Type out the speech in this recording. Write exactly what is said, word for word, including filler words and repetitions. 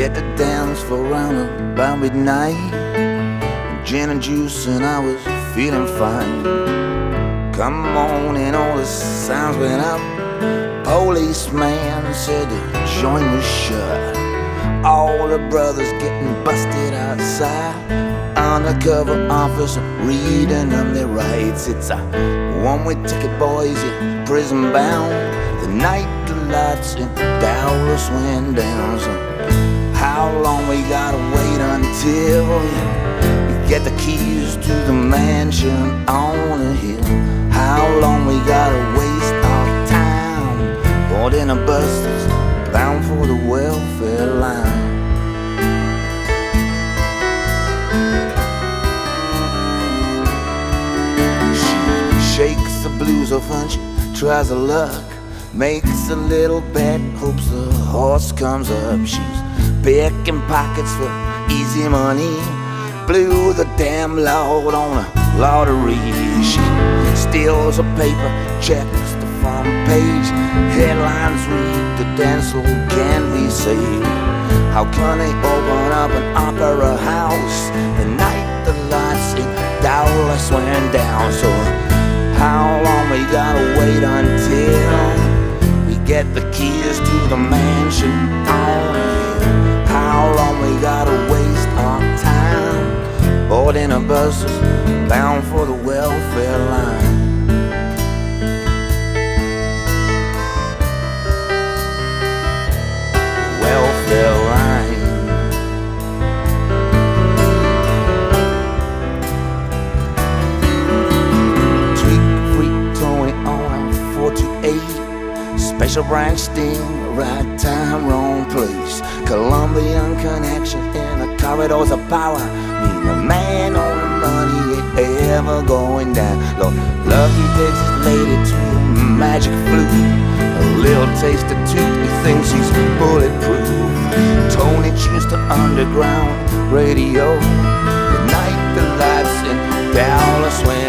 hit the dance floor around about midnight. Gin and juice and I was feeling fine. Come on and all the sounds went up. Policeman said the joint was shut. All the brothers getting busted outside. Undercover officer reading them their rights. It's a one-way ticket, boys, you're prison bound. The night the lights in Dallas went down. So how long we gotta wait until you get the keys to the mansion on a hill? How long we gotta waste our time boarding a bus that's bound for the welfare line? Shakes the blues off and she tries her luck. Makes a little bet, hopes the horse comes up. She's picking pockets for easy money. Blew the damn load on a lottery. She steals a paper, checks the front page. Headlines read, the dance hall can be saved. How can they open up an opera house the night the lights in Dallas went down? So how long we gotta wait until we get the keys to the mansion on a hill? How long we gotta waste our time boarding a bus bound for the welfare line? Welfare line. Special branch sting, right time, wrong place. Colombian connection in the corridors of power. Mean the man on the money ain't ever going down. Lord, lucky takes his lady to the magic flute. A little taste of tooth, he thinks he's bulletproof. Tony tunes to underground radio. The night the lights in Dallas went